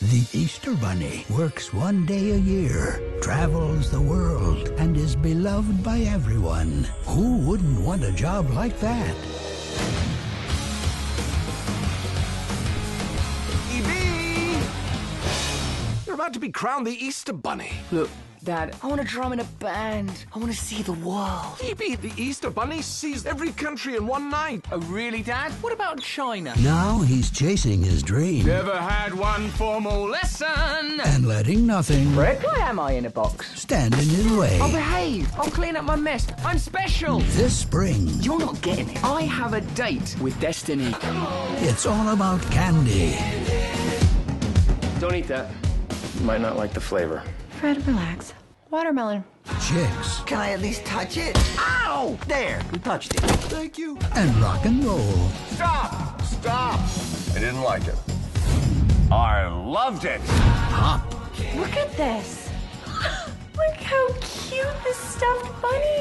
The Easter Bunny works one day a year, travels the world, and is beloved by everyone. Who wouldn't want a job like that? E.B.! You're about to be crowned the Easter Bunny. Look, Dad, I want to drum in a band. I want to see the world. E.B., the Easter Bunny sees every country in one night. Oh, really, Dad? What about China? Now he's chasing his dream. Never had one formal lesson. And letting nothing Rick, why am I in a box? stand in his way. I'll behave. I'll clean up my mess. I'm special. This spring, You're not getting it. I have a date with destiny. it's all about candy. Don't eat that. You might not like the flavor. Fred, relax. Watermelon. Chicks Can I at least touch it? Ow! There, you touched it. Thank you. and rock and roll. Stop! Stop! I didn't like it. I loved it. Pop Look at this. Look how cute this stuffed bunny